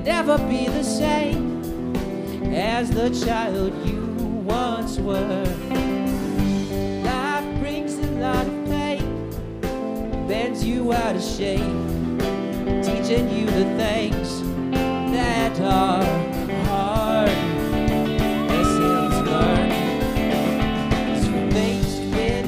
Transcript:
never be the same as the child you once were. Life brings a lot of pain, bends you out of shape, teaching you the things